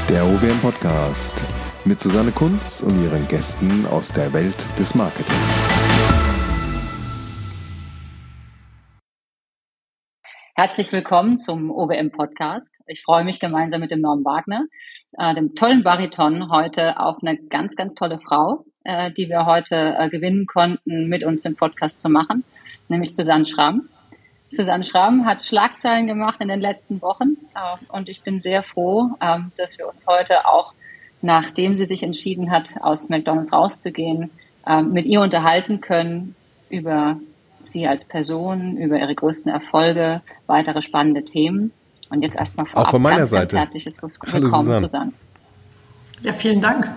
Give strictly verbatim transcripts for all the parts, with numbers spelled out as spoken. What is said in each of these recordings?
Der O W M Podcast mit Susanne Kunz und ihren Gästen aus der Welt des Marketing. Herzlich willkommen zum O W M Podcast. Ich freue mich gemeinsam mit dem Norm Wagner, äh, dem tollen Bariton, heute auf eine ganz, ganz tolle Frau, äh, die wir heute äh, gewinnen konnten, mit uns den Podcast zu machen, nämlich Susanne Schramm. Susanne Schramm hat Schlagzeilen gemacht in den letzten Wochen äh, und ich bin sehr froh, äh, dass wir uns heute auch, nachdem sie sich entschieden hat, aus McDonald's rauszugehen, äh, mit ihr unterhalten können über sie als Person, über ihre größten Erfolge, weitere spannende Themen. Und jetzt erstmal vorab auch von meiner ganz, Seite. ganz herzliches Willkommen, Hallo, Susanne. Susanne. Ja, vielen Dank.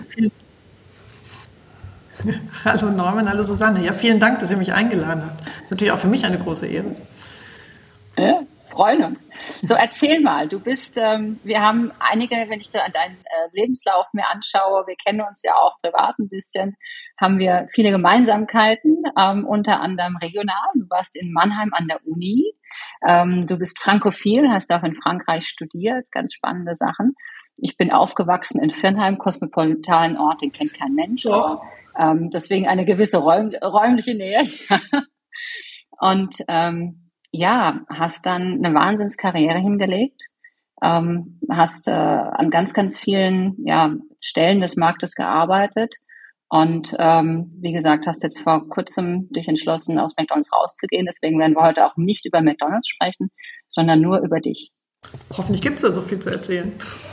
Hallo Norman, hallo Susanne. Ja, vielen Dank, dass ihr mich eingeladen habt. Das ist natürlich auch für mich eine große Ehre. Ja, freuen uns. So, erzähl mal, du bist, ähm, wir haben einige, wenn ich so an deinen äh, Lebenslauf mir anschaue, wir kennen uns ja auch privat ein bisschen, haben wir viele Gemeinsamkeiten, ähm, unter anderem regional. Du warst in Mannheim an der Uni, ähm, du bist frankophil, hast auch in Frankreich studiert, ganz spannende Sachen. Ich bin aufgewachsen in Viernheim, kosmopolitanen Ort, den kennt kein Mensch, aber, ähm, deswegen eine gewisse räum, räumliche Nähe. Und ähm, ja, hast dann eine Wahnsinnskarriere hingelegt, ähm, hast äh, an ganz, ganz vielen ja, Stellen des Marktes gearbeitet und ähm, wie gesagt, hast jetzt vor kurzem dich entschlossen, aus McDonald's rauszugehen. Deswegen werden wir heute auch nicht über McDonald's sprechen, sondern nur über dich. Hoffentlich gibt es ja so viel zu erzählen.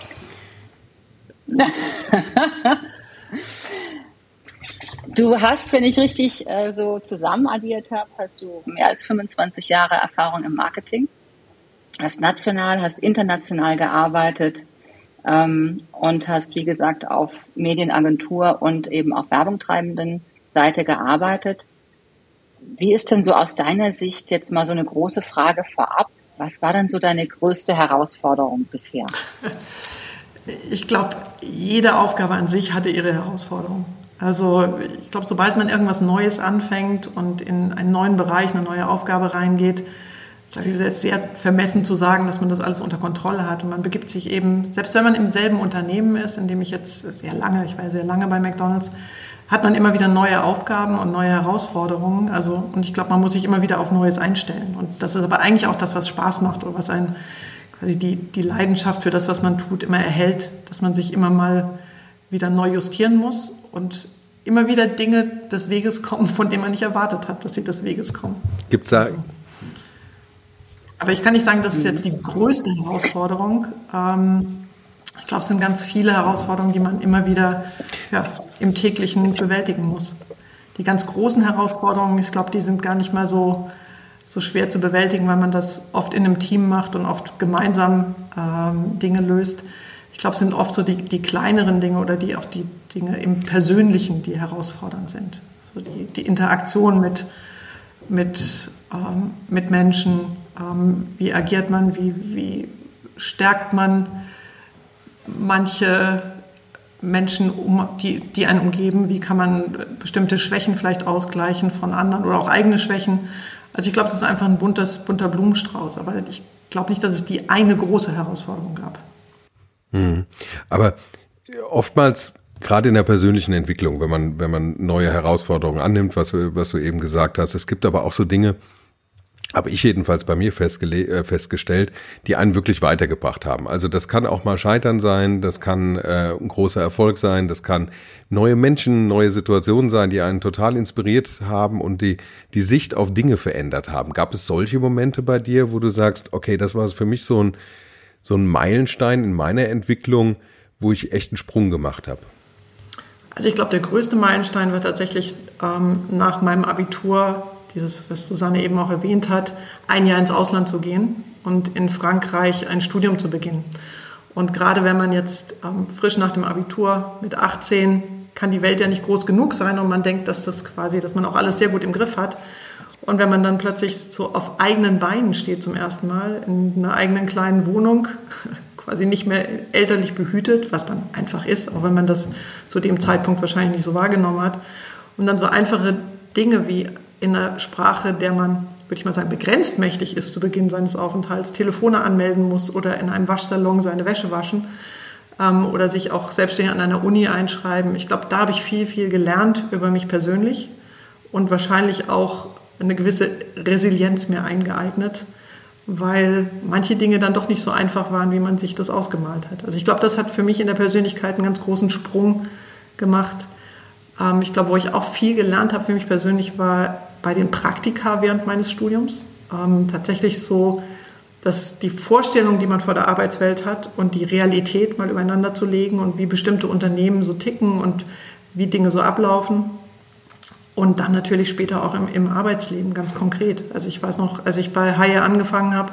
Du hast, wenn ich richtig äh, so zusammen addiert habe, hast du mehr als fünfundzwanzig Jahre Erfahrung im Marketing. Hast national, hast international gearbeitet ähm, und hast, wie gesagt, auf Medienagentur und eben auf Werbung treibenden Seite gearbeitet. Wie ist denn so aus deiner Sicht jetzt mal so eine große Frage vorab? Was war denn so deine größte Herausforderung bisher? Ich glaube, jede Aufgabe an sich hatte ihre Herausforderung. Also ich glaube, sobald man irgendwas Neues anfängt und in einen neuen Bereich, eine neue Aufgabe reingeht, glaube ich, ist jetzt sehr vermessen zu sagen, dass man das alles unter Kontrolle hat. Und man begibt sich eben, selbst wenn man im selben Unternehmen ist, in dem ich jetzt sehr lange, ich war ja sehr lange bei McDonald's, hat man immer wieder neue Aufgaben und neue Herausforderungen. Also, und ich glaube, man muss sich immer wieder auf Neues einstellen. Und das ist aber eigentlich auch das, was Spaß macht oder was einen quasi die, die Leidenschaft für das, was man tut, immer erhält, dass man sich immer mal wieder neu justieren muss und immer wieder Dinge des Weges kommen, von denen man nicht erwartet hat, dass sie des Weges kommen. Gibt's da? Also. Aber ich kann nicht sagen, das ist jetzt die größte Herausforderung. Ähm, ich glaube, es sind ganz viele Herausforderungen, die man immer wieder ja, im täglichen bewältigen muss. Die ganz großen Herausforderungen, ich glaube, die sind gar nicht mal so, so schwer zu bewältigen, weil man das oft in einem Team macht und oft gemeinsam ähm, Dinge löst. Ich glaube, es sind oft so die, die kleineren Dinge oder die auch die Dinge im Persönlichen, die herausfordernd sind. Also die, die Interaktion mit, mit, ähm, mit Menschen, ähm, wie agiert man, wie, wie stärkt man manche Menschen, um, die, die einen umgeben, wie kann man bestimmte Schwächen vielleicht ausgleichen von anderen oder auch eigene Schwächen. Also ich glaube, es ist einfach ein buntes, bunter Blumenstrauß, aber ich glaube nicht, dass es die eine große Herausforderung gab. Hm. Aber oftmals, gerade in der persönlichen Entwicklung, wenn man, wenn man neue Herausforderungen annimmt, was, was du eben gesagt hast, es gibt aber auch so Dinge, habe ich jedenfalls bei mir festgele- äh, festgestellt, die einen wirklich weitergebracht haben. Also das kann auch mal Scheitern sein, das kann äh, ein großer Erfolg sein, das kann neue Menschen, neue Situationen sein, die einen total inspiriert haben und die die Sicht auf Dinge verändert haben. Gab es solche Momente bei dir, wo du sagst, okay, das war für mich so ein so ein Meilenstein in meiner Entwicklung, wo ich echt einen Sprung gemacht habe? Also ich glaube, der größte Meilenstein war tatsächlich ähm, nach meinem Abitur, dieses, was Susanne eben auch erwähnt hat, ein Jahr ins Ausland zu gehen und in Frankreich ein Studium zu beginnen. Und gerade wenn man jetzt ähm, frisch nach dem Abitur mit achtzehn, kann die Welt ja nicht groß genug sein und man denkt, dass das quasi, dass man auch alles sehr gut im Griff hat. Und wenn man dann plötzlich so auf eigenen Beinen steht zum ersten Mal, in einer eigenen kleinen Wohnung, quasi nicht mehr elterlich behütet, was man einfach ist, auch wenn man das zu dem Zeitpunkt wahrscheinlich nicht so wahrgenommen hat. Und dann so einfache Dinge wie in einer Sprache, der man, würde ich mal sagen, begrenzt mächtig ist zu Beginn seines Aufenthalts, Telefone anmelden muss oder in einem Waschsalon seine Wäsche waschen, ähm, oder sich auch selbstständig an einer Uni einschreiben. Ich glaube, da habe ich viel, viel gelernt über mich persönlich und wahrscheinlich auch eine gewisse Resilienz mir eingeeignet, weil manche Dinge dann doch nicht so einfach waren, wie man sich das ausgemalt hat. Also ich glaube, das hat für mich in der Persönlichkeit einen ganz großen Sprung gemacht. Ähm, ich glaube, wo ich auch viel gelernt habe für mich persönlich, war bei den Praktika während meines Studiums. Ähm, tatsächlich so, dass die Vorstellung, die man vor der Arbeitswelt hat und die Realität mal übereinander zu legen und wie bestimmte Unternehmen so ticken und wie Dinge so ablaufen. Und dann natürlich später auch im, im Arbeitsleben ganz konkret. Also ich weiß noch, als ich bei Haier angefangen habe,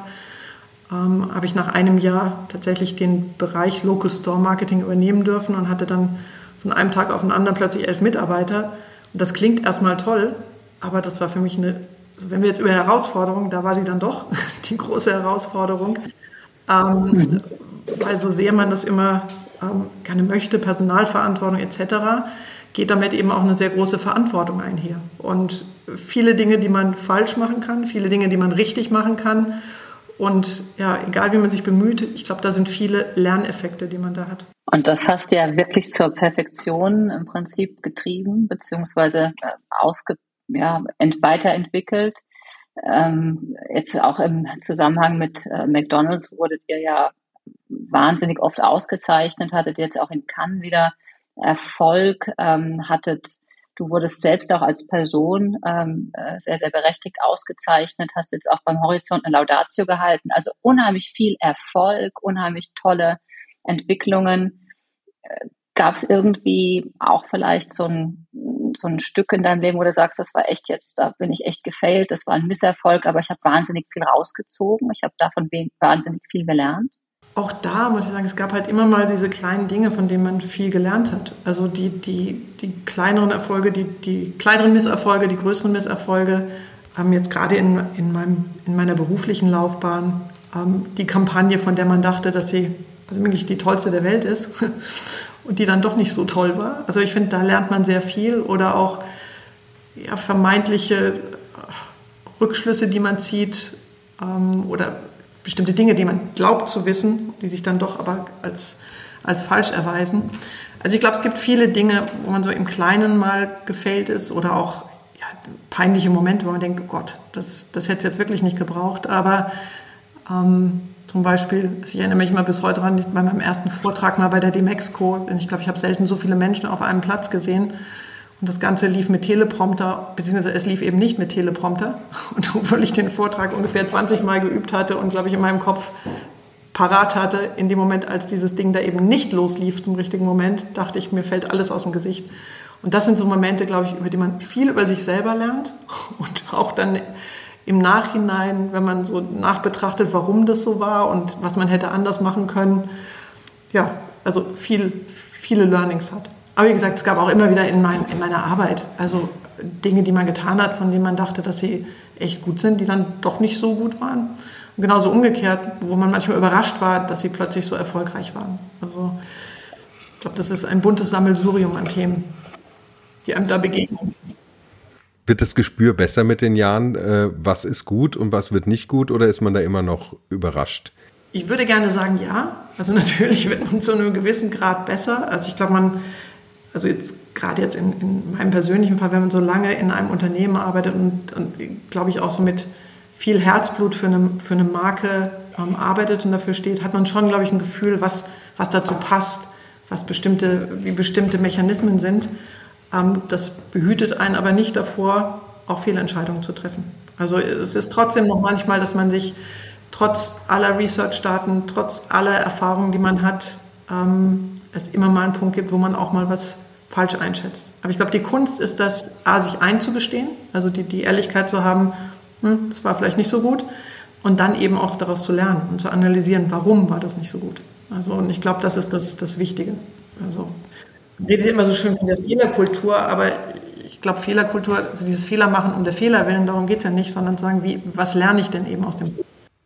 ähm, habe ich nach einem Jahr tatsächlich den Bereich Local Store Marketing übernehmen dürfen und hatte dann von einem Tag auf den anderen plötzlich elf Mitarbeiter. Und das klingt erstmal toll, aber das war für mich eine, also wenn wir jetzt über Herausforderungen, da war sie dann doch die große Herausforderung. Ähm, mhm. Weil so sehr man das immer ähm, gerne möchte, Personalverantwortung et cetera, geht damit eben auch eine sehr große Verantwortung einher. Und viele Dinge, die man falsch machen kann, viele Dinge, die man richtig machen kann. Und ja, egal wie man sich bemüht, ich glaube, da sind viele Lerneffekte, die man da hat. Und das hast du ja wirklich zur Perfektion im Prinzip getrieben, beziehungsweise ausge, ja, ent, weiterentwickelt. Ähm, jetzt auch im Zusammenhang mit äh, McDonald's wurdet ihr ja wahnsinnig oft ausgezeichnet, hattet jetzt auch in Cannes wieder Erfolg, ähm, hattet, du wurdest selbst auch als Person ähm, sehr, sehr berechtigt ausgezeichnet, hast jetzt auch beim Horizont eine Laudatio gehalten, also unheimlich viel Erfolg, unheimlich tolle Entwicklungen. Gab es irgendwie auch vielleicht so ein, so ein Stück in deinem Leben, wo du sagst, das war echt jetzt, da bin ich echt gefailt, das war ein Misserfolg, aber ich habe wahnsinnig viel rausgezogen, ich habe davon wahnsinnig viel gelernt? Auch da muss ich sagen, es gab halt immer mal diese kleinen Dinge, von denen man viel gelernt hat. Also die, die, die kleineren Erfolge, die, die kleineren Misserfolge, die größeren Misserfolge, haben jetzt gerade in, in, meinem, in meiner beruflichen Laufbahn ähm, die Kampagne, von der man dachte, dass sie also wirklich die tollste der Welt ist und die dann doch nicht so toll war. Also ich finde, da lernt man sehr viel oder auch ja, vermeintliche Rückschlüsse, die man zieht ähm, oder bestimmte Dinge, die man glaubt zu wissen, die sich dann doch aber als, als falsch erweisen. Also ich glaube, es gibt viele Dinge, wo man so im Kleinen mal gefailt ist oder auch ja, peinliche Momente, wo man denkt, oh Gott, das, das hätte es jetzt wirklich nicht gebraucht. Aber ähm, zum Beispiel, ich erinnere mich mal bis heute dran, bei meinem ersten Vortrag mal bei der Demexco, ich glaube, ich habe selten so viele Menschen auf einem Platz gesehen. Und das Ganze lief mit Teleprompter, beziehungsweise es lief eben nicht mit Teleprompter. Und obwohl ich den Vortrag ungefähr zwanzig Mal geübt hatte und, glaube ich, in meinem Kopf parat hatte, in dem Moment, als dieses Ding da eben nicht loslief zum richtigen Moment, dachte ich, mir fällt alles aus dem Gesicht. Und das sind so Momente, glaube ich, über die man viel über sich selber lernt. Und auch dann im Nachhinein, wenn man so nachbetrachtet, warum das so war und was man hätte anders machen können, ja, also viel, viele Learnings hat. Aber wie gesagt, es gab auch immer wieder in, mein, in meiner Arbeit, also Dinge, die man getan hat, von denen man dachte, dass sie echt gut sind, die dann doch nicht so gut waren. Und genauso umgekehrt, wo man manchmal überrascht war, dass sie plötzlich so erfolgreich waren. Also ich glaube, das ist ein buntes Sammelsurium an Themen, die einem da begegnen. Wird das Gespür besser mit den Jahren? Äh, was ist gut und was wird nicht gut? Oder ist man da immer noch überrascht? Ich würde gerne sagen, ja. Also natürlich wird man zu einem gewissen Grad besser. Also ich glaube, man... Also jetzt gerade jetzt in, in meinem persönlichen Fall, wenn man so lange in einem Unternehmen arbeitet und, und glaube ich auch so mit viel Herzblut für eine, für eine Marke ähm, arbeitet und dafür steht, hat man schon, glaube ich, ein Gefühl, was, was dazu passt, was bestimmte, wie bestimmte Mechanismen sind. Ähm, das behütet einen aber nicht davor, auch Fehlentscheidungen zu treffen. Also es ist trotzdem noch manchmal, dass man sich trotz aller Research-Daten, trotz aller Erfahrungen, die man hat, ähm, es immer mal einen Punkt gibt, wo man auch mal was falsch einschätzt. Aber ich glaube, die Kunst ist das, A, sich einzugestehen, also die, die Ehrlichkeit zu haben, hm, das war vielleicht nicht so gut, und dann eben auch daraus zu lernen und zu analysieren, warum war das nicht so gut. Also, und ich glaube, das ist das, das Wichtige. Also, man redet immer so schön von der Fehlerkultur, aber ich glaube, Fehlerkultur, also dieses Fehler machen um der Fehler willen, darum geht es ja nicht, sondern zu sagen, wie, was lerne ich denn eben aus dem Fehler?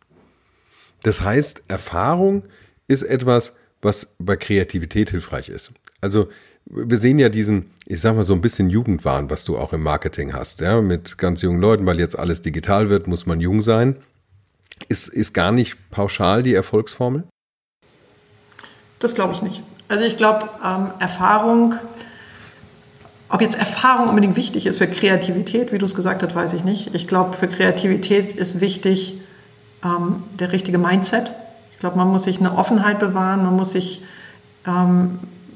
Das heißt, Erfahrung ist etwas, was bei Kreativität hilfreich ist. Also wir sehen ja diesen, ich sag mal so ein bisschen Jugendwahn, was du auch im Marketing hast, ja, mit ganz jungen Leuten, weil jetzt alles digital wird, muss man jung sein. Ist, ist gar nicht pauschal die Erfolgsformel? Das glaube ich nicht. Also ich glaube, ähm, Erfahrung, ob jetzt Erfahrung unbedingt wichtig ist für Kreativität, wie du es gesagt hast, weiß ich nicht. Ich glaube, für Kreativität ist wichtig ähm, der richtige Mindset. Ich glaube, man muss sich eine Offenheit bewahren, man muss sich ähm,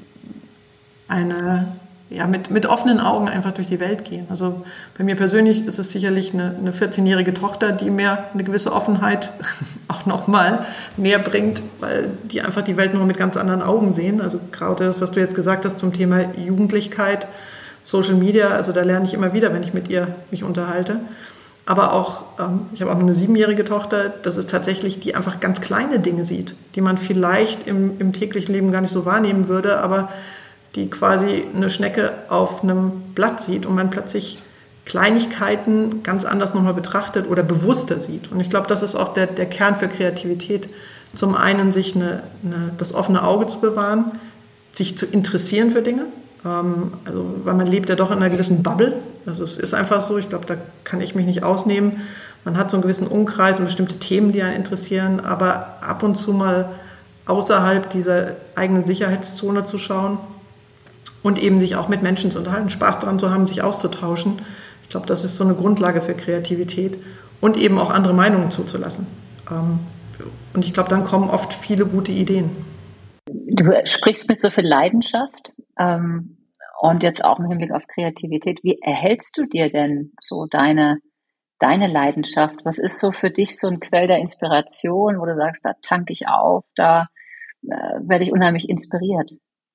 eine, ja, mit, mit offenen Augen einfach durch die Welt gehen. Also bei mir persönlich ist es sicherlich eine, eine vierzehnjährige Tochter, die mir eine gewisse Offenheit auch nochmal näher bringt, weil die einfach die Welt noch mit ganz anderen Augen sehen. Also gerade das, was du jetzt gesagt hast zum Thema Jugendlichkeit, Social Media, also da lerne ich immer wieder, wenn ich mit ihr mich unterhalte. Aber auch, ähm, ich habe auch noch eine siebenjährige Tochter, das ist tatsächlich, die einfach ganz kleine Dinge sieht, die man vielleicht im, im täglichen Leben gar nicht so wahrnehmen würde, aber die quasi eine Schnecke auf einem Blatt sieht und man plötzlich Kleinigkeiten ganz anders nochmal betrachtet oder bewusster sieht. Und ich glaube, das ist auch der, der Kern für Kreativität. Zum einen, sich eine, eine, das offene Auge zu bewahren, sich zu interessieren für Dinge. Ähm, also, weil man lebt ja doch in einer gewissen Bubble. Also es ist einfach so, ich glaube, da kann ich mich nicht ausnehmen. Man hat so einen gewissen Umkreis und bestimmte Themen, die einen interessieren, aber ab und zu mal außerhalb dieser eigenen Sicherheitszone zu schauen und eben sich auch mit Menschen zu unterhalten, Spaß daran zu haben, sich auszutauschen. Ich glaube, das ist so eine Grundlage für Kreativität und eben auch andere Meinungen zuzulassen. Und ich glaube, dann kommen oft viele gute Ideen. Du sprichst mit so viel Leidenschaft und jetzt auch im Hinblick auf Kreativität. Wie erhältst du dir denn so deine, deine Leidenschaft? Was ist so für dich so ein Quell der Inspiration, wo du sagst, da tanke ich auf, da werde ich unheimlich inspiriert?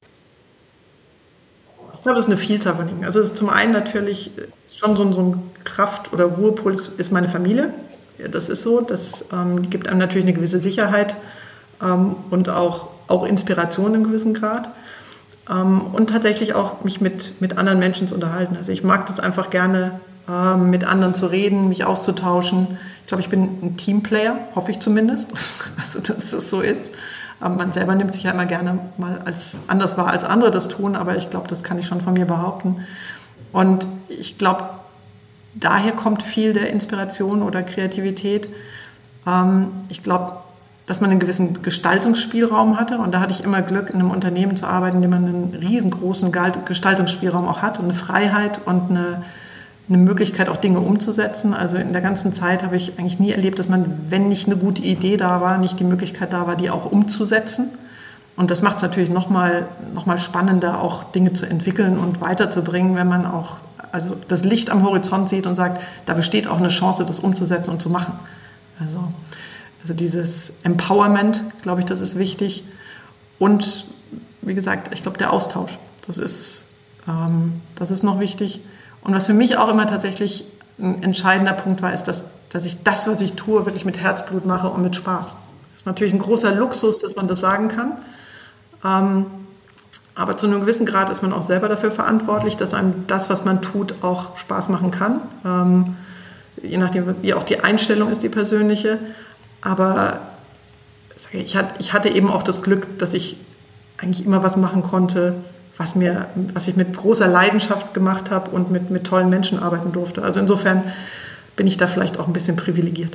Ich glaube, das ist eine Vielzahl von Dingen. Also es ist zum einen natürlich schon so ein, so ein Kraft- oder Ruhepuls ist meine Familie. Ja, das ist so. Das ähm, gibt einem natürlich eine gewisse Sicherheit ähm, und auch, auch Inspiration in einem gewissen Grad. Ähm, und tatsächlich auch mich mit, mit anderen Menschen zu unterhalten. Also ich mag das einfach gerne, äh, mit anderen zu reden, mich auszutauschen. Ich glaube, ich bin ein Teamplayer, hoffe ich zumindest, also dass das so ist. Man selber nimmt sich ja immer gerne mal als anders wahr, als andere das tun, aber ich glaube, das kann ich schon von mir behaupten. Und ich glaube, daher kommt viel der Inspiration oder Kreativität. Ich glaube, dass man einen gewissen Gestaltungsspielraum hatte und da hatte ich immer Glück, in einem Unternehmen zu arbeiten, in dem man einen riesengroßen Gestaltungsspielraum auch hat und eine Freiheit und eine eine Möglichkeit, auch Dinge umzusetzen. Also in der ganzen Zeit habe ich eigentlich nie erlebt, dass man, wenn nicht eine gute Idee da war, nicht die Möglichkeit da war, die auch umzusetzen. Und das macht es natürlich noch mal, noch mal spannender, auch Dinge zu entwickeln und weiterzubringen, wenn man auch also das Licht am Horizont sieht und sagt, da besteht auch eine Chance, das umzusetzen und zu machen. Also, also dieses Empowerment, glaube ich, das ist wichtig. Und wie gesagt, ich glaube, der Austausch, das ist, ähm, das ist noch wichtig. Und was für mich auch immer tatsächlich ein entscheidender Punkt war, ist, dass, dass ich das, was ich tue, wirklich mit Herzblut mache und mit Spaß. Das ist natürlich ein großer Luxus, dass man das sagen kann. Ähm, aber zu einem gewissen Grad ist man auch selber dafür verantwortlich, dass einem das, was man tut, auch Spaß machen kann. Ähm, je nachdem, wie auch die Einstellung ist, die persönliche. Aber ich hatte eben auch das Glück, dass ich eigentlich immer was machen konnte, was, mir, was ich mit großer Leidenschaft gemacht habe und mit, mit tollen Menschen arbeiten durfte. Also insofern bin ich da vielleicht auch ein bisschen privilegiert.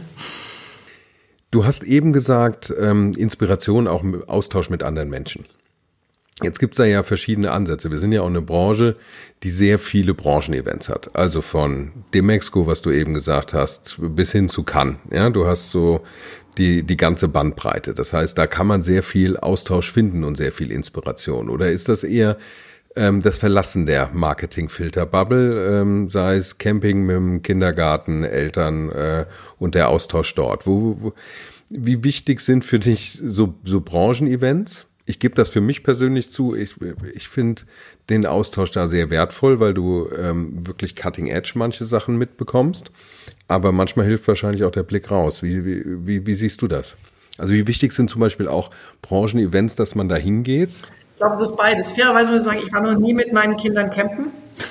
Du hast eben gesagt, ähm, Inspiration auch im Austausch mit anderen Menschen. Jetzt gibt's da ja verschiedene Ansätze. Wir sind ja auch eine Branche, die sehr viele Branchenevents hat. Also von Demexco, was du eben gesagt hast, bis hin zu Cannes. Ja, du hast so die die ganze Bandbreite. Das heißt, da kann man sehr viel Austausch finden und sehr viel Inspiration. Oder ist das eher ähm, das Verlassen der Marketing-Filter-Bubble, ähm, sei es Camping mit dem Kindergarten, Eltern äh, und der Austausch dort? Wo, wo, wie wichtig sind für dich so, so Branchenevents? Ich gebe das für mich persönlich zu. Ich, ich finde den Austausch da sehr wertvoll, weil du ähm, wirklich cutting edge manche Sachen mitbekommst. Aber manchmal hilft wahrscheinlich auch der Blick raus. Wie, wie, wie siehst du das? Also wie wichtig sind zum Beispiel auch Branchenevents, dass man da hingeht? Ich glaube, es ist beides. Fairerweise muss ich sagen, ich war noch nie mit meinen Kindern campen.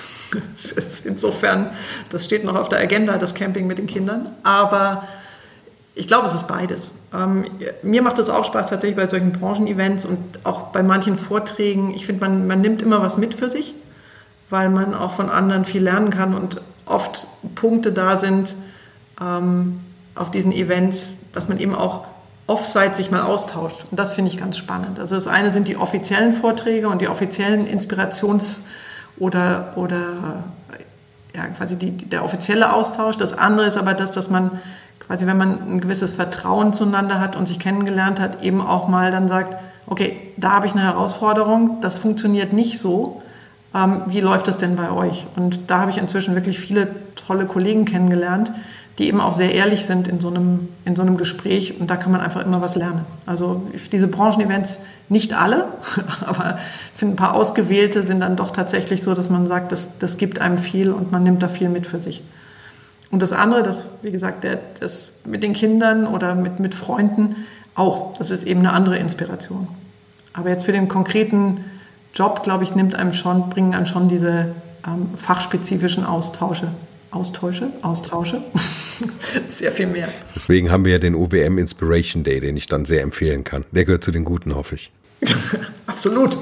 Insofern, das steht noch auf der Agenda, das Camping mit den Kindern. Aber ich glaube, es ist beides. Ähm, mir macht es auch Spaß tatsächlich bei solchen Branchenevents und auch bei manchen Vorträgen. Ich finde, man, man nimmt immer was mit für sich, weil man auch von anderen viel lernen kann und oft Punkte da sind ähm, auf diesen Events, dass man eben auch Offsite sich mal austauscht. Und das finde ich ganz spannend. Also das eine sind die offiziellen Vorträge und die offiziellen Inspirations- oder, oder ja, quasi die, der offizielle Austausch. Das andere ist aber das, dass man quasi, wenn man ein gewisses Vertrauen zueinander hat und sich kennengelernt hat, eben auch mal dann sagt, okay, da habe ich eine Herausforderung, das funktioniert nicht so. Ähm, wie läuft das denn bei euch? Und da habe ich inzwischen wirklich viele tolle Kollegen kennengelernt, die eben auch sehr ehrlich sind in so einem, in so einem Gespräch, und da kann man einfach immer was lernen. Also diese Branchenevents, nicht alle, aber ich finde, ein paar ausgewählte sind dann doch tatsächlich so, dass man sagt, das, das gibt einem viel und man nimmt da viel mit für sich. Und das andere, das, wie gesagt, der, das mit den Kindern oder mit, mit Freunden auch, das ist eben eine andere Inspiration. Aber jetzt für den konkreten Job, glaube ich, nimmt einem schon, bringen einem schon diese ähm, fachspezifischen Austausche Austausche, Austausche, sehr viel mehr. Deswegen haben wir ja den O W M Inspiration Day, den ich dann sehr empfehlen kann. Der gehört zu den Guten, hoffe ich. Absolut.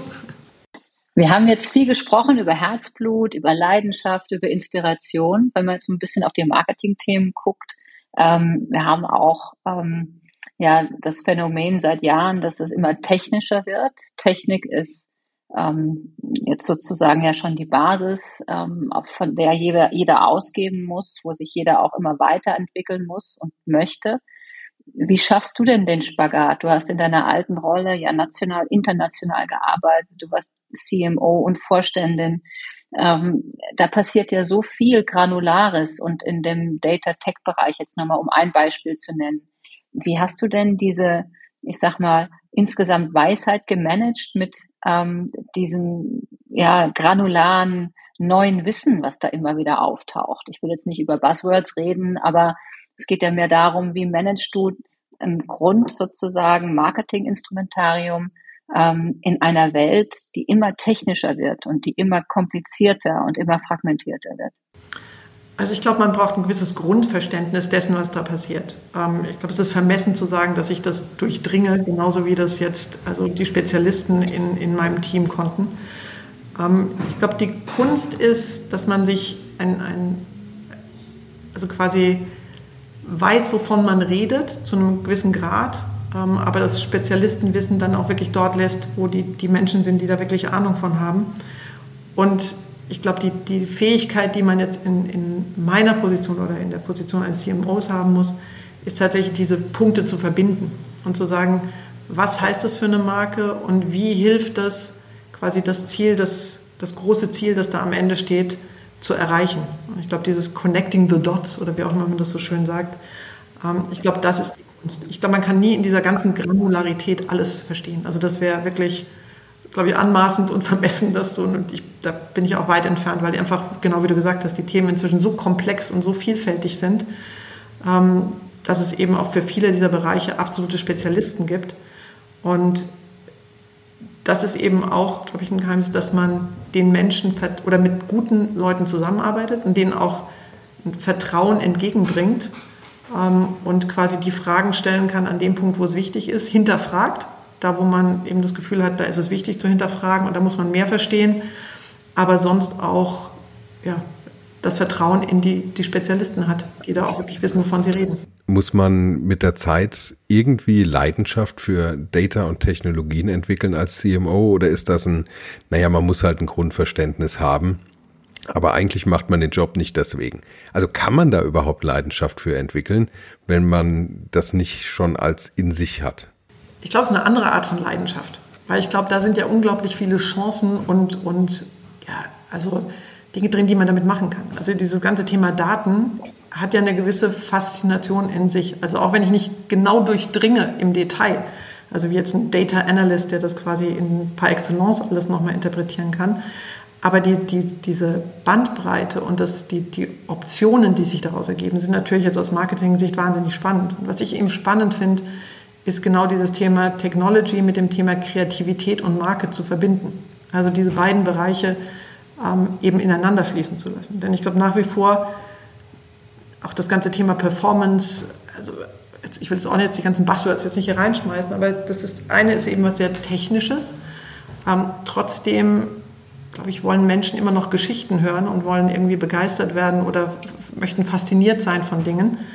Wir haben jetzt viel gesprochen über Herzblut, über Leidenschaft, über Inspiration. Wenn man jetzt ein bisschen auf die Marketing-Themen guckt, ähm, wir haben auch ähm, ja das Phänomen seit Jahren, dass es immer technischer wird. Technik ist Ähm, jetzt sozusagen ja schon die Basis, ähm, von der jeder, jeder ausgeben muss, wo sich jeder auch immer weiterentwickeln muss und möchte. Wie schaffst du denn den Spagat? Du hast in deiner alten Rolle ja national, international gearbeitet, du warst C M O und Vorständin. Ähm, da passiert ja so viel Granulares, und in dem Data-Tech-Bereich, jetzt nochmal um ein Beispiel zu nennen, wie hast du denn diese, ich sag mal, insgesamt Weisheit gemanagt mit ähm, diesem ja, granularen neuen Wissen, was da immer wieder auftaucht? Ich will jetzt nicht über Buzzwords reden, aber es geht ja mehr darum, wie managst du ein Grund sozusagen Marketinginstrumentarium ähm, in einer Welt, die immer technischer wird und die immer komplizierter und immer fragmentierter wird. Also ich glaube, man braucht ein gewisses Grundverständnis dessen, was da passiert. Ähm, ich glaube, es ist vermessen zu sagen, dass ich das durchdringe, genauso wie das jetzt also die Spezialisten in, in meinem Team konnten. Ähm, ich glaube, die Kunst ist, dass man sich ein, ein, also quasi weiß, wovon man redet, zu einem gewissen Grad, ähm, aber das Spezialistenwissen dann auch wirklich dort lässt, wo die, die Menschen sind, die da wirklich Ahnung von haben. Und ich glaube, die, die Fähigkeit, die man jetzt in, in meiner Position oder in der Position eines C M Os haben muss, ist tatsächlich diese Punkte zu verbinden und zu sagen, was heißt das für eine Marke und wie hilft das, quasi das Ziel, das, das große Ziel, das da am Ende steht, zu erreichen. Und ich glaube, dieses Connecting the Dots, oder wie auch immer man das so schön sagt, ähm, ich glaube, das ist die Kunst. Ich glaube, man kann nie in dieser ganzen Granularität alles verstehen. Also das wäre wirklich, glaube ich, anmaßend und vermessen, das so. Und ich, da bin ich auch weit entfernt, weil die einfach, genau wie du gesagt hast, die Themen inzwischen so komplex und so vielfältig sind, ähm, dass es eben auch für viele dieser Bereiche absolute Spezialisten gibt. Und das ist eben auch, glaube ich, ein Geheimnis, dass man den Menschen oder mit guten Leuten zusammenarbeitet und denen auch Vertrauen entgegenbringt ähm, und quasi die Fragen stellen kann an dem Punkt, wo es wichtig ist, hinterfragt. Da, wo man eben das Gefühl hat, da ist es wichtig zu hinterfragen und da muss man mehr verstehen, aber sonst auch ja, das Vertrauen in die, die Spezialisten hat, die da auch wirklich wissen, wovon sie reden. Muss man mit der Zeit irgendwie Leidenschaft für Data und Technologien entwickeln als C M O, oder ist das ein, naja, man muss halt ein Grundverständnis haben, aber eigentlich macht man den Job nicht deswegen? Also kann man da überhaupt Leidenschaft für entwickeln, wenn man das nicht schon als in sich hat? Ich glaube, es ist eine andere Art von Leidenschaft, weil ich glaube, da sind ja unglaublich viele Chancen und, und ja, also Dinge drin, die man damit machen kann. Also dieses ganze Thema Daten hat ja eine gewisse Faszination in sich. Also auch wenn ich nicht genau durchdringe im Detail, also wie jetzt ein Data Analyst, der das quasi in par excellence alles nochmal interpretieren kann, aber die, die, diese Bandbreite und das, die, die Optionen, die sich daraus ergeben, sind natürlich jetzt aus Marketing-Sicht wahnsinnig spannend. Und was ich eben spannend finde, ist genau dieses Thema Technology mit dem Thema Kreativität und Marke zu verbinden. Also diese beiden Bereiche ähm, eben ineinander fließen zu lassen. Denn ich glaube nach wie vor auch das ganze Thema Performance, also jetzt, ich will jetzt auch nicht jetzt die ganzen Buzzwords jetzt nicht hier reinschmeißen, aber das ist, eine ist eben was sehr Technisches. Ähm, trotzdem, glaube ich, wollen Menschen immer noch Geschichten hören und wollen irgendwie begeistert werden oder f- möchten fasziniert sein von Dingen.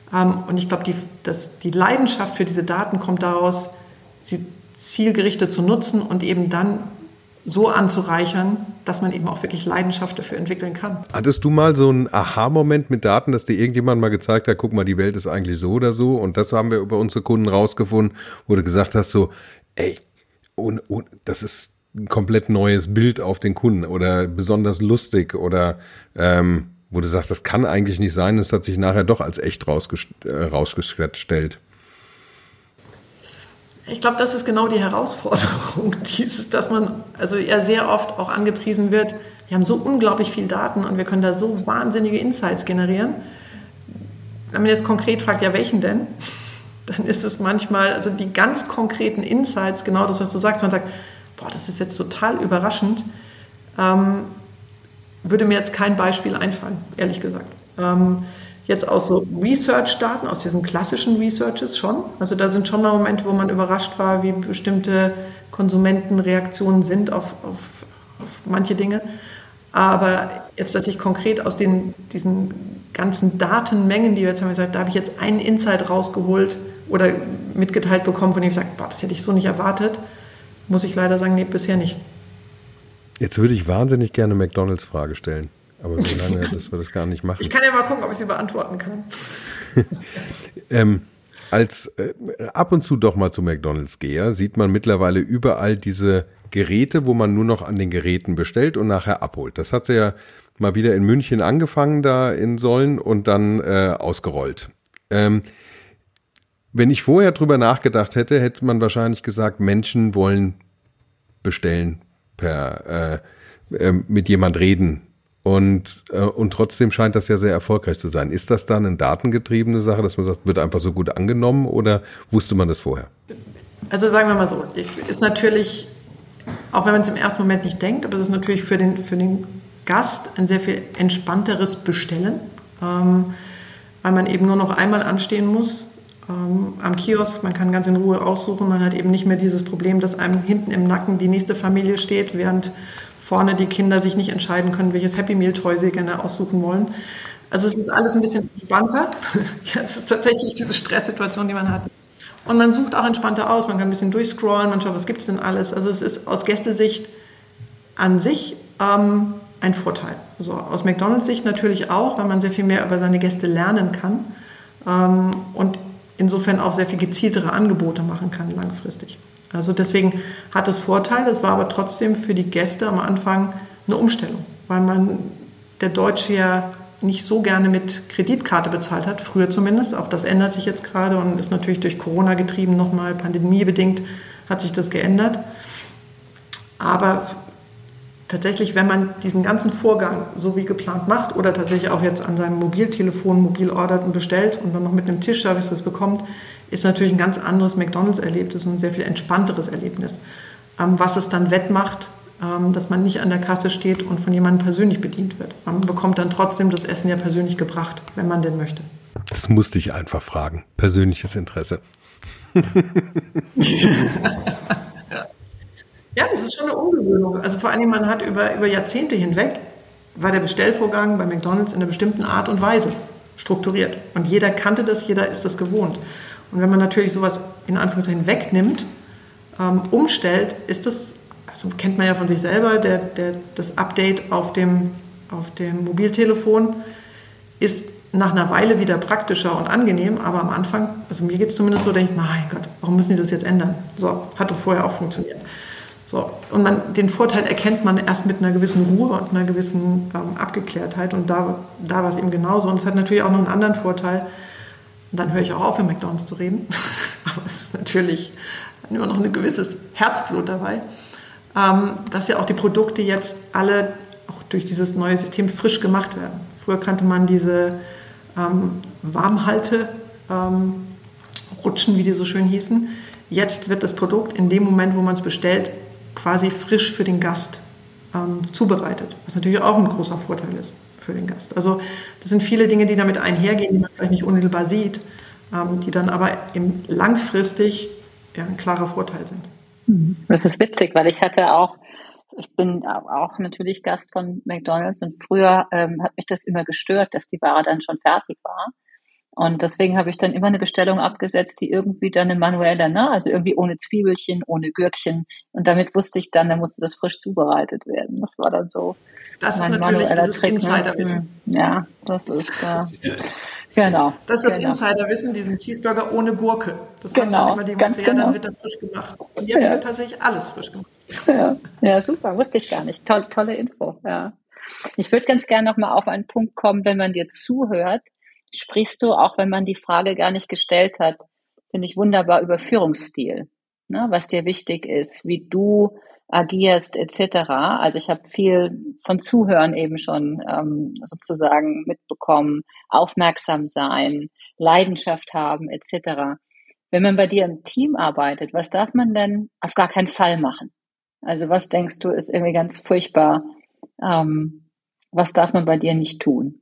Ähm, und ich glaube, die, das, die Leidenschaft für diese Daten kommt daraus, sie zielgerichtet zu nutzen und eben dann so anzureichern, dass man eben auch wirklich Leidenschaft dafür entwickeln kann. Hattest du mal so einen Aha-Moment mit Daten, dass dir irgendjemand mal gezeigt hat, guck mal, die Welt ist eigentlich so oder so, und das haben wir über unsere Kunden rausgefunden, wo du gesagt hast so, ey, und, und, das ist ein komplett neues Bild auf den Kunden oder besonders lustig oder ähm, wo du sagst, das kann eigentlich nicht sein, das hat sich nachher doch als echt rausgest- äh, rausgestellt. Ich glaube, das ist genau die Herausforderung, dieses, dass man also ja sehr oft auch angepriesen wird, wir haben so unglaublich viel Daten und wir können da so wahnsinnige Insights generieren. Wenn man jetzt konkret fragt, ja, welchen denn? Dann ist es manchmal, also die ganz konkreten Insights, genau das, was du sagst, man sagt, boah, das ist jetzt total überraschend, ähm, würde mir jetzt kein Beispiel einfallen, ehrlich gesagt. Ähm, Jetzt aus so Research-Daten, aus diesen klassischen Researches schon. Also da sind schon mal Momente, wo man überrascht war, wie bestimmte Konsumentenreaktionen sind auf, auf, auf manche Dinge. Aber jetzt, dass ich konkret aus den, diesen ganzen Datenmengen, die wir jetzt haben, gesagt, da habe ich jetzt einen Insight rausgeholt oder mitgeteilt bekommen, von dem ich sage, boah, das hätte ich so nicht erwartet, muss ich leider sagen, nee, bisher nicht. Jetzt würde ich wahnsinnig gerne eine McDonalds-Frage stellen. Aber so lange, dass wir das gar nicht machen. Ich kann ja mal gucken, ob ich sie beantworten kann. ähm, als äh, ab und zu doch mal zu McDonald's gehe, sieht man mittlerweile überall diese Geräte, wo man nur noch an den Geräten bestellt und nachher abholt. Das hat sie ja mal wieder in München angefangen, da in Solln, und dann äh, ausgerollt. Ähm, wenn ich vorher drüber nachgedacht hätte, hätte man wahrscheinlich gesagt, Menschen wollen bestellen, per äh, äh, mit jemand reden. Und, äh, und trotzdem scheint das ja sehr erfolgreich zu sein. Ist das dann eine datengetriebene Sache, dass man sagt, wird einfach so gut angenommen, oder wusste man das vorher? Also sagen wir mal so, ist natürlich, auch wenn man es im ersten Moment nicht denkt, aber es ist natürlich für den, für den Gast ein sehr viel entspannteres Bestellen, ähm, weil man eben nur noch einmal anstehen muss ähm, am Kiosk. Man kann ganz in Ruhe aussuchen. Man hat eben nicht mehr dieses Problem, dass einem hinten im Nacken die nächste Familie steht, während vorne die Kinder sich nicht entscheiden können, welches Happy Meal Toy sie gerne aussuchen wollen. Also es ist alles ein bisschen entspannter. Ja, es ist tatsächlich diese Stresssituation, die man hat. Und man sucht auch entspannter aus. Man kann ein bisschen durchscrollen, man schaut, was gibt es denn alles. Also es ist aus Gästesicht an sich ähm, ein Vorteil. Also aus McDonalds Sicht natürlich auch, weil man sehr viel mehr über seine Gäste lernen kann ähm, und insofern auch sehr viel gezieltere Angebote machen kann langfristig. Also deswegen hat es Vorteile, es war aber trotzdem für die Gäste am Anfang eine Umstellung, weil man der Deutsche ja nicht so gerne mit Kreditkarte bezahlt hat, früher zumindest, auch das ändert sich jetzt gerade und ist natürlich durch Corona getrieben, nochmal pandemiebedingt hat sich das geändert. Aber tatsächlich, wenn man diesen ganzen Vorgang so wie geplant macht oder tatsächlich auch jetzt an seinem Mobiltelefon mobil ordert und bestellt und dann noch mit einem Tischservice das bekommt, ist natürlich ein ganz anderes McDonalds-Erlebnis und ein sehr viel entspannteres Erlebnis. Ähm, was es dann wettmacht, ähm, dass man nicht an der Kasse steht und von jemandem persönlich bedient wird. Man bekommt dann trotzdem das Essen ja persönlich gebracht, wenn man denn möchte. Das musste ich einfach fragen. Persönliches Interesse. Ja, das ist schon eine Umgewöhnung. Also vor allem, man hat über, über Jahrzehnte hinweg, war der Bestellvorgang bei McDonalds in einer bestimmten Art und Weise strukturiert. Und jeder kannte das, jeder ist das gewohnt. Und wenn man natürlich sowas in Anführungszeichen wegnimmt, ähm, umstellt, ist das, also kennt man ja von sich selber, der, der, das Update auf dem, auf dem Mobiltelefon ist nach einer Weile wieder praktischer und angenehm, aber am Anfang, also mir geht es zumindest so, denke ich, mein Gott, warum müssen die das jetzt ändern? So, hat doch vorher auch funktioniert. So, und man, den Vorteil erkennt man erst mit einer gewissen Ruhe und einer gewissen ähm, Abgeklärtheit, und da, da war es eben genauso. Und es hat natürlich auch noch einen anderen Vorteil. Und dann höre ich auch auf, in McDonald's zu reden. Aber es ist natürlich immer noch ein gewisses Herzblut dabei, ähm, dass ja auch die Produkte jetzt alle auch durch dieses neue System frisch gemacht werden. Früher kannte man diese ähm, Warmhalte, ähm, Rutschen, wie die so schön hießen. Jetzt wird das Produkt in dem Moment, wo man es bestellt, quasi frisch für den Gast ähm, zubereitet. Was natürlich auch ein großer Vorteil ist für den Gast. Also das sind viele Dinge, die damit einhergehen, die man vielleicht nicht unmittelbar sieht, ähm, die dann aber im langfristig ja, ein klarer Vorteil sind. Das ist witzig, weil ich hatte auch, ich bin auch natürlich Gast von McDonald's, und früher ähm, hat mich das immer gestört, dass die Ware dann schon fertig war. Und deswegen habe ich dann immer eine Bestellung abgesetzt, die irgendwie dann eine manuelle, ne? Also irgendwie ohne Zwiebelchen, ohne Gürkchen. Und damit wusste ich dann, da musste das frisch zubereitet werden. Das war dann so das mein ist natürlich manueller dieses Trick. Insiderwissen. Ne? Ja, das ist, äh, genau. Das ist das genau. Insiderwissen, diesen Cheeseburger ohne Gurke. Das genau, hat man immer die ganz Woche, ja, genau. dann wird das frisch gemacht. Und jetzt ja. wird tatsächlich alles frisch gemacht. Ja, ja, super, wusste ich gar nicht. Toll, tolle Info, ja. Ich würde ganz gerne nochmal auf einen Punkt kommen, wenn man dir zuhört, sprichst du, auch wenn man die Frage gar nicht gestellt hat, finde ich wunderbar, über Führungsstil, ne, was dir wichtig ist, wie du agierst et cetera. Also ich habe viel von Zuhören eben schon ähm, sozusagen mitbekommen, aufmerksam sein, Leidenschaft haben et cetera. Wenn man bei dir im Team arbeitet, was darf man denn auf gar keinen Fall machen? Also was denkst du, ist irgendwie ganz furchtbar? Ähm, was darf man bei dir nicht tun?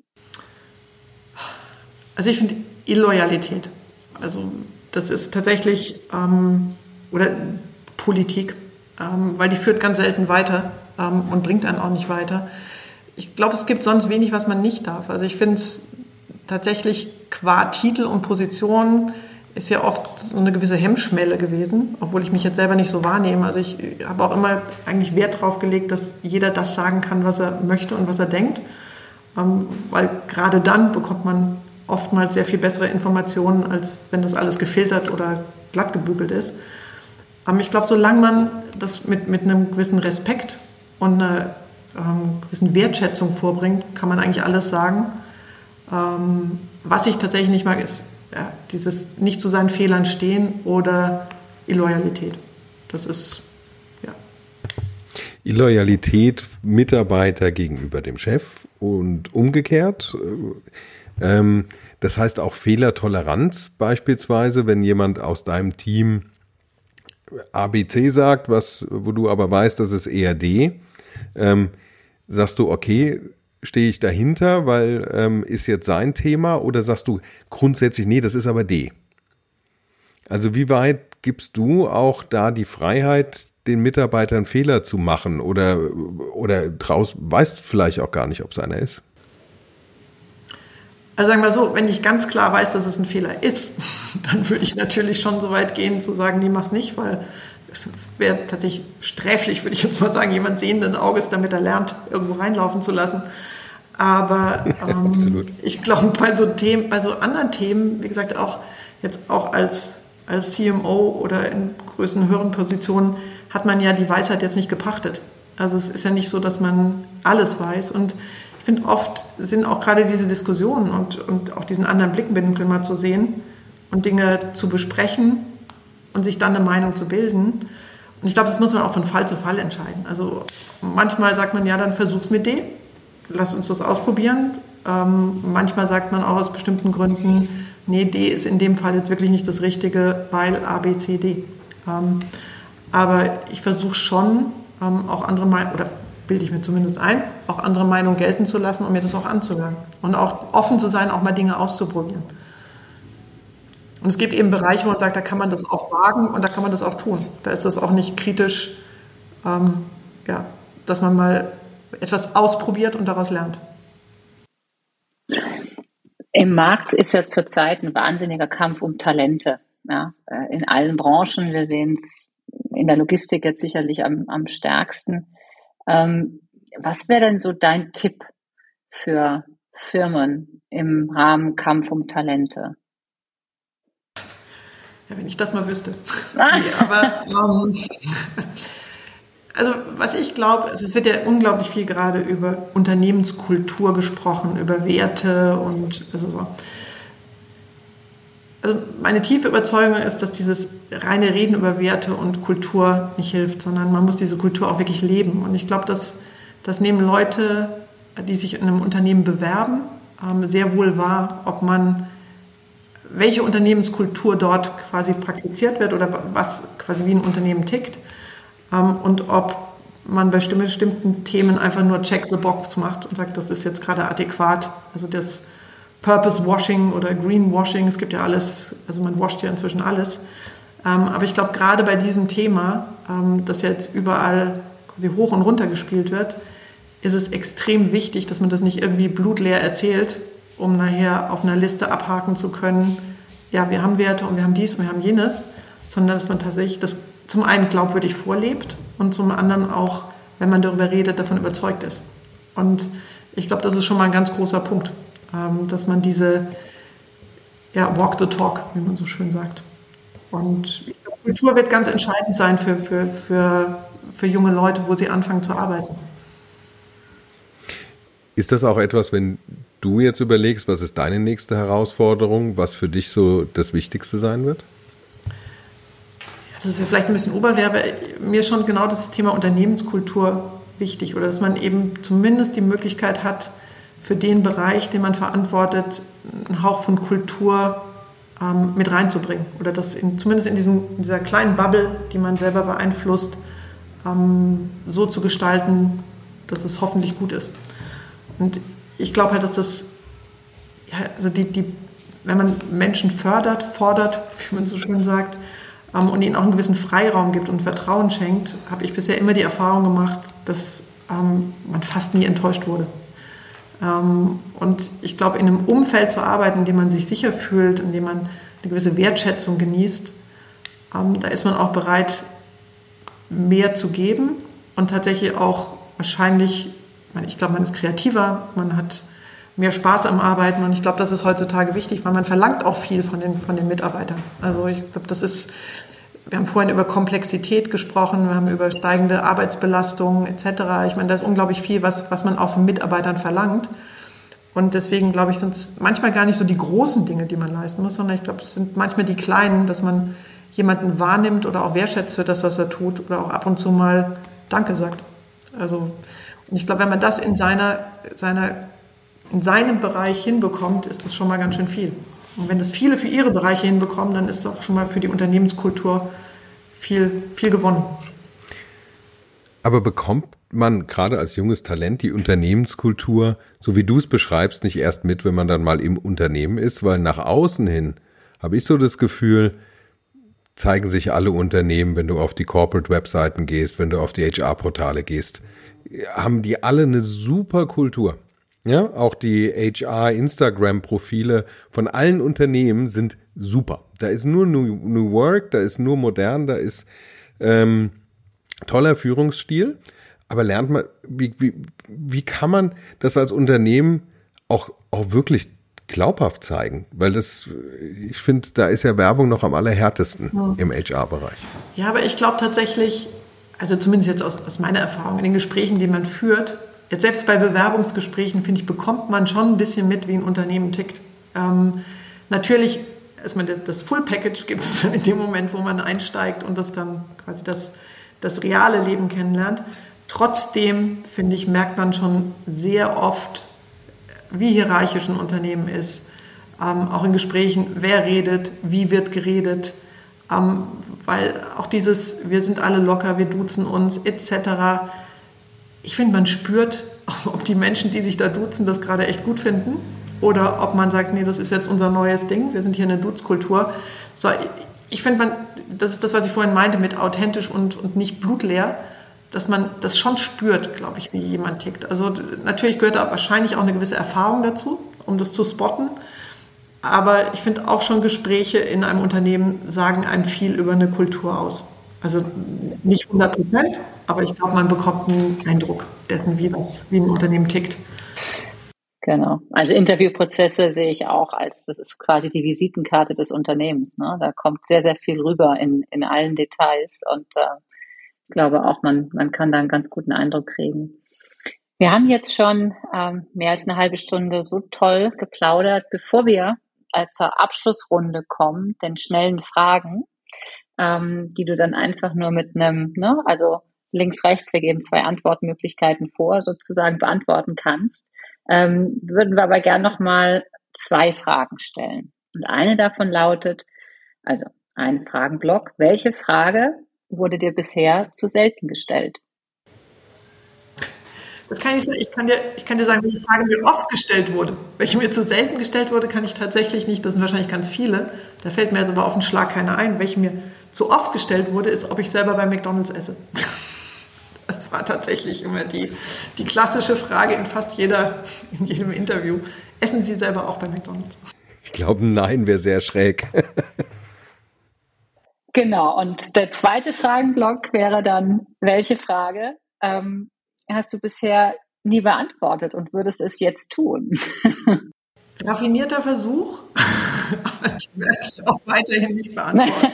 Also ich finde Illoyalität. Also das ist tatsächlich, ähm, oder Politik, ähm, weil die führt ganz selten weiter ähm, und bringt einen auch nicht weiter. Ich glaube, es gibt sonst wenig, was man nicht darf. Also ich finde es tatsächlich qua Titel und Position ist ja oft so eine gewisse Hemmschwelle gewesen, obwohl ich mich jetzt selber nicht so wahrnehme. Also ich habe auch immer eigentlich Wert darauf gelegt, dass jeder das sagen kann, was er möchte und was er denkt, ähm, weil gerade dann bekommt man oftmals sehr viel bessere Informationen, als wenn das alles gefiltert oder glatt gebügelt ist. Ähm, ich glaube, solange man das mit, mit einem gewissen Respekt und einer ähm, gewissen Wertschätzung vorbringt, kann man eigentlich alles sagen. Ähm, was ich tatsächlich nicht mag, ist ja, dieses nicht zu seinen Fehlern stehen oder Illoyalität. Das ist, ja. Illoyalität Mitarbeiter gegenüber dem Chef und umgekehrt. Ähm, das heißt auch Fehlertoleranz beispielsweise, wenn jemand aus deinem Team A B C sagt, was, wo du aber weißt, das ist eher D, ähm, sagst du, okay, stehe ich dahinter, weil ähm, ist jetzt sein Thema, oder sagst du grundsätzlich, nee, das ist aber D? Also wie weit gibst du auch da die Freiheit, den Mitarbeitern Fehler zu machen, oder, oder draus weißt vielleicht auch gar nicht, ob es einer ist? Also sagen wir so, wenn ich ganz klar weiß, dass es ein Fehler ist, dann würde ich natürlich schon so weit gehen, zu sagen, nee, mach's nicht, weil es wäre tatsächlich sträflich, würde ich jetzt mal sagen, jemand sehenden Auges, damit er lernt, irgendwo reinlaufen zu lassen. Aber ähm, ich glaube, bei so Themen, bei so anderen Themen, wie gesagt, auch jetzt auch als, als C M O oder in größeren, höheren Positionen, hat man ja die Weisheit jetzt nicht gepachtet. Also es ist ja nicht so, dass man alles weiß. Und ich finde, oft sind auch gerade diese Diskussionen und, und auch diesen anderen Blickwinkel mal zu sehen und Dinge zu besprechen und sich dann eine Meinung zu bilden. Und ich glaube, das muss man auch von Fall zu Fall entscheiden. Also manchmal sagt man, ja, dann versuch's mit D. Lass uns das ausprobieren. Ähm, manchmal sagt man auch aus bestimmten Gründen, nee, D ist in dem Fall jetzt wirklich nicht das Richtige, weil A, B, C, D. Ähm, aber ich versuche schon, ähm, auch andere Meinungen, oder bilde ich mir zumindest ein, auch andere Meinungen gelten zu lassen und mir das auch anzuhören. Und auch offen zu sein, auch mal Dinge auszuprobieren. Und es gibt eben Bereiche, wo man sagt, da kann man das auch wagen und da kann man das auch tun. Da ist das auch nicht kritisch, ähm, ja, dass man mal etwas ausprobiert und daraus lernt. Im Markt ist ja zurzeit ein wahnsinniger Kampf um Talente. Ja, in allen Branchen. Wir sehen es in der Logistik jetzt sicherlich am, am stärksten. Ähm, was wäre denn so dein Tipp für Firmen im Rahmen Kampf um Talente? Ja, wenn ich das mal wüsste. Ah. Nee, aber ähm, also was ich glaube, es wird ja unglaublich viel gerade über Unternehmenskultur gesprochen, über Werte und also so. Also meine tiefe Überzeugung ist, dass dieses reine Reden über Werte und Kultur nicht hilft, sondern man muss diese Kultur auch wirklich leben. Und ich glaube, dass das nehmen Leute, die sich in einem Unternehmen bewerben, sehr wohl wahr, ob man welche Unternehmenskultur dort quasi praktiziert wird oder was quasi wie ein Unternehmen tickt. Und ob man bei bestimmten Themen einfach nur Check the Box macht und sagt, das ist jetzt gerade adäquat. Also das Purpose Washing oder Green Washing, es gibt ja alles, also man wascht ja inzwischen alles. Aber ich glaube, gerade bei diesem Thema, das jetzt überall quasi hoch und runter gespielt wird, ist es extrem wichtig, dass man das nicht irgendwie blutleer erzählt, um nachher auf einer Liste abhaken zu können, ja, wir haben Werte und wir haben dies und wir haben jenes, sondern dass man tatsächlich das zum einen glaubwürdig vorlebt und zum anderen auch, wenn man darüber redet, davon überzeugt ist. Und ich glaube, das ist schon mal ein ganz großer Punkt, dass man diese, ja, walk the talk, wie man so schön sagt. Und ich glaube, Kultur wird ganz entscheidend sein für, für, für, für junge Leute, wo sie anfangen zu arbeiten. Ist das auch etwas, wenn du jetzt überlegst, was ist deine nächste Herausforderung, was für dich so das Wichtigste sein wird? Das ist ja vielleicht ein bisschen Oberwerbe. Mir ist schon genau das Thema Unternehmenskultur wichtig oder dass man eben zumindest die Möglichkeit hat, für den Bereich, den man verantwortet, einen Hauch von Kultur ähm, mit reinzubringen oder das in, zumindest in, diesem, in dieser kleinen Bubble, die man selber beeinflusst, ähm, so zu gestalten, dass es hoffentlich gut ist. Und ich glaube halt, dass das, ja, also die, die, wenn man Menschen fördert, fordert, wie man so schön sagt, ähm, und ihnen auch einen gewissen Freiraum gibt und Vertrauen schenkt, habe ich bisher immer die Erfahrung gemacht, dass ähm, man fast nie enttäuscht wurde. Ähm, und ich glaube, in einem Umfeld zu arbeiten, in dem man sich sicher fühlt, in dem man eine gewisse Wertschätzung genießt, ähm, da ist man auch bereit, mehr zu geben und tatsächlich auch wahrscheinlich, ich glaube, man ist kreativer, man hat mehr Spaß am Arbeiten und ich glaube, das ist heutzutage wichtig, weil man verlangt auch viel von den, von den Mitarbeitern. Also ich glaube, das ist, wir haben vorhin über Komplexität gesprochen, wir haben über steigende Arbeitsbelastung et cetera. Ich meine, da ist unglaublich viel, was, was man auch von Mitarbeitern verlangt. Und deswegen, glaube ich, sind es manchmal gar nicht so die großen Dinge, die man leisten muss, sondern ich glaube, es sind manchmal die kleinen, dass man jemanden wahrnimmt oder auch wertschätzt für das, was er tut oder auch ab und zu mal Danke sagt. Also, und ich glaube, wenn man das in seiner, seiner, in seinem Bereich hinbekommt, ist das schon mal ganz schön viel. Und wenn das viele für ihre Bereiche hinbekommen, dann ist auch schon mal für die Unternehmenskultur viel, viel gewonnen. Aber bekommt man gerade als junges Talent die Unternehmenskultur, so wie du es beschreibst, nicht erst mit, wenn man dann mal im Unternehmen ist? Weil nach außen hin habe ich so das Gefühl, zeigen sich alle Unternehmen, wenn du auf die Corporate-Webseiten gehst, wenn du auf die H R-Portale gehst, haben die alle eine super Kultur. Ja, auch die H R-Instagram-Profile von allen Unternehmen sind super. Da ist nur New, New Work, da ist nur modern, da ist ähm, toller Führungsstil. Aber lernt man, wie, wie, wie kann man das als Unternehmen auch, auch wirklich glaubhaft zeigen? Weil das, ich finde, da ist ja Werbung noch am allerhärtesten ja. im H R-Bereich. Ja, aber ich glaube tatsächlich, also zumindest jetzt aus, aus meiner Erfahrung, in den Gesprächen, die man führt, jetzt selbst bei Bewerbungsgesprächen, finde ich, bekommt man schon ein bisschen mit, wie ein Unternehmen tickt. Ähm, natürlich, erstmal das Full-Package gibt es in dem Moment, wo man einsteigt und das dann quasi das, das reale Leben kennenlernt. Trotzdem, finde ich, merkt man schon sehr oft, wie hierarchisch ein Unternehmen ist. Ähm, auch in Gesprächen, wer redet, wie wird geredet. Ähm, weil auch dieses, wir sind alle locker, wir duzen uns et cetera. Ich finde, man spürt, ob die Menschen, die sich da duzen, das gerade echt gut finden oder ob man sagt, nee, das ist jetzt unser neues Ding, wir sind hier eine Duzkultur. So, ich finde, man, das ist das, was ich vorhin meinte mit authentisch und, und nicht blutleer, dass man das schon spürt, glaube ich, wie jemand tickt. Also natürlich gehört da wahrscheinlich auch eine gewisse Erfahrung dazu, um das zu spotten. Aber ich finde auch schon Gespräche in einem Unternehmen sagen einem viel über eine Kultur aus. Also nicht hundert Prozent, aber ich glaube, man bekommt einen Eindruck dessen, wie, was, wie ein Unternehmen tickt. Genau. Also Interviewprozesse sehe ich auch als, das ist quasi die Visitenkarte des Unternehmens. Ne? Da kommt sehr, sehr viel rüber in, in allen Details und äh, ich glaube auch, man, man kann da einen ganz guten Eindruck kriegen. Wir haben jetzt schon ähm, mehr als eine halbe Stunde so toll geplaudert. Bevor wir äh, zur Abschlussrunde kommen, den schnellen Fragen, ähm, die du dann einfach nur mit einem, ne, also links, rechts, wir geben zwei Antwortmöglichkeiten vor, sozusagen beantworten kannst, ähm, würden wir aber gern nochmal zwei Fragen stellen. Und eine davon lautet, also ein Fragenblock, welche Frage wurde dir bisher zu selten gestellt? Das kann ich, ich, kann dir, ich kann dir sagen, welche Frage mir oft gestellt wurde. Welche mir zu selten gestellt wurde, kann ich tatsächlich nicht. Das sind wahrscheinlich ganz viele. Da fällt mir jetzt aber auf den Schlag keine ein. Welche mir zu oft gestellt wurde, ist, ob ich selber bei McDonald's esse. Das war tatsächlich immer die, die klassische Frage in fast jeder, in jedem Interview. Essen Sie selber auch bei McDonald's? Ich glaube, nein, wäre sehr schräg. Genau, und der zweite Fragenblock wäre dann, welche Frage ähm, hast du bisher nie beantwortet und würdest es jetzt tun? Raffinierter Versuch, aber die werde ich auch weiterhin nicht beantworten.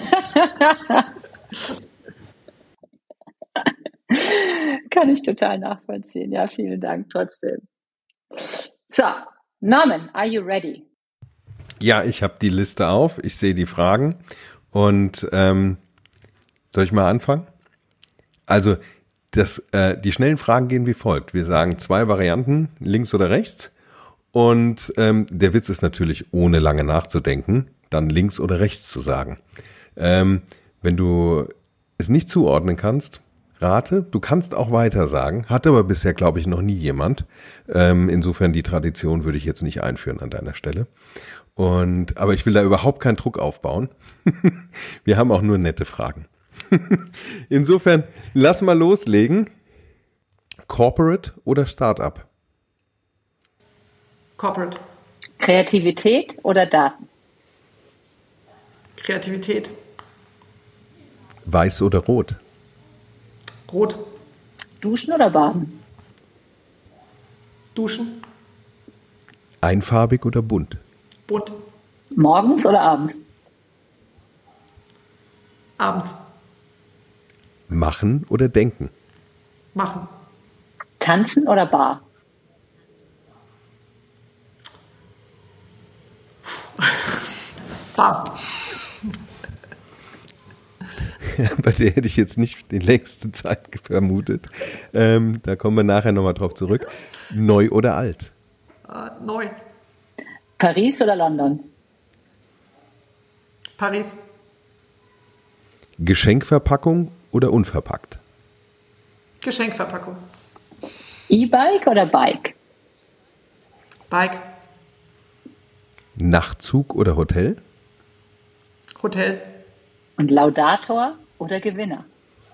Kann ich total nachvollziehen. Ja, vielen Dank trotzdem. So, Norman, are you ready? Ja, ich habe die Liste auf, ich sehe die Fragen und ähm, soll ich mal anfangen? Also das, äh, die schnellen Fragen gehen wie folgt. Wir sagen zwei Varianten, links oder rechts, und ähm, der Witz ist natürlich, ohne lange nachzudenken, dann links oder rechts zu sagen. Ähm, wenn du es nicht zuordnen kannst, rate, du kannst auch weiter sagen, hat aber bisher, glaube ich, noch nie jemand. Ähm, insofern die Tradition würde ich jetzt nicht einführen an deiner Stelle. Und, aber ich will da überhaupt keinen Druck aufbauen. Wir haben auch nur nette Fragen. Insofern, lass mal loslegen. Corporate oder Startup? Corporate. Kreativität oder Daten? Kreativität. Weiß oder rot? Rot. Duschen oder baden? Duschen. Einfarbig oder bunt? Bunt. Morgens oder abends? Abends. Machen oder denken? Machen. Tanzen oder Bar? Bar. Bei der hätte ich jetzt nicht die längste Zeit vermutet. Ähm, da kommen wir nachher nochmal drauf zurück. Neu oder alt? Äh, neu. Paris oder London? Paris. Geschenkverpackung oder unverpackt? Geschenkverpackung. E-Bike oder Bike? Bike. Nachtzug oder Hotel? Hotel. Und Laudator oder Gewinner?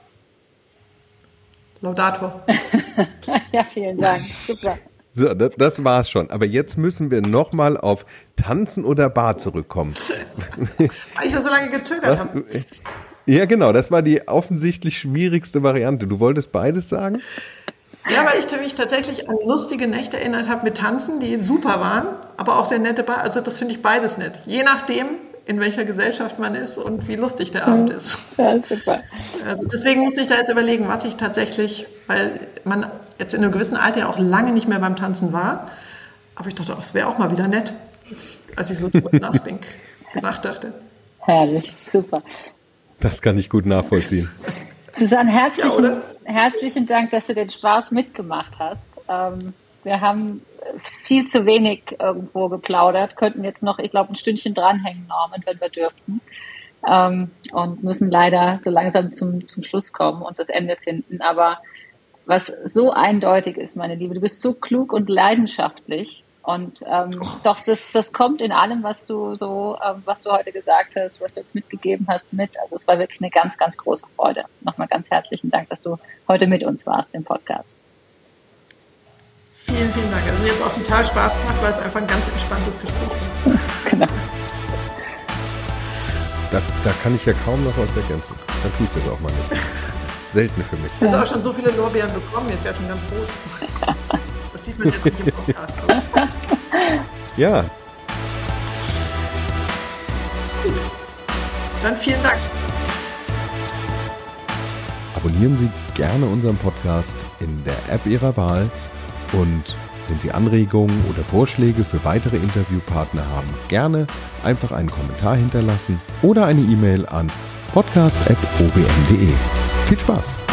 Laudator. Ja, vielen Dank. Super. So, das, das war's schon. Aber jetzt müssen wir nochmal auf Tanzen oder Bar zurückkommen. Weil ich ja so lange gezögert habe. Ja, genau. Das war die offensichtlich schwierigste Variante. Du wolltest beides sagen? Ja, weil ich mich tatsächlich an lustige Nächte erinnert habe mit Tanzen, die super waren, aber auch sehr nette Bar. Also das finde ich beides nett. Je nachdem, in welcher Gesellschaft man ist und wie lustig der Abend ist. Ja, super. Also deswegen musste ich da jetzt überlegen, was ich tatsächlich, weil man jetzt in einem gewissen Alter ja auch lange nicht mehr beim Tanzen war, aber ich dachte, das wäre auch mal wieder nett, als ich so drüber nachdenke, nachdachte. Herrlich, super. Das kann ich gut nachvollziehen. Susanne, herzlichen, Ja, herzlichen Dank, dass du den Spaß mitgemacht hast. Ähm, wir haben viel zu wenig irgendwo geplaudert, könnten jetzt noch, ich glaube, ein Stündchen dranhängen, Norman, wenn wir dürften. Ähm, und müssen leider so langsam zum, zum Schluss kommen und das Ende finden. Aber was so eindeutig ist, meine Liebe, du bist so klug und leidenschaftlich. Und ähm, oh. doch, das, das kommt in allem, was du so, ähm, was du heute gesagt hast, was du uns mitgegeben hast, mit. Also es war wirklich eine ganz, ganz große Freude. Nochmal ganz herzlichen Dank, dass du heute mit uns warst im Podcast. Vielen, vielen Dank. Also mir hat es auch total Spaß gemacht, weil es einfach ein ganz entspanntes Gespräch war. Genau. Da, da kann ich ja kaum noch was ergänzen. Dann tue ich das auch mal nicht. Selten für mich. Du hast auch schon so viele Lorbeeren bekommen, jetzt werde schon ganz rot. Das sieht man jetzt nicht im Podcast. Aber. Ja. Gut. Dann vielen Dank. Abonnieren Sie gerne unseren Podcast in der App Ihrer Wahl. Und wenn Sie Anregungen oder Vorschläge für weitere Interviewpartner haben, gerne einfach einen Kommentar hinterlassen oder eine E-Mail an podcast at o b m punkt d e. Viel Spaß!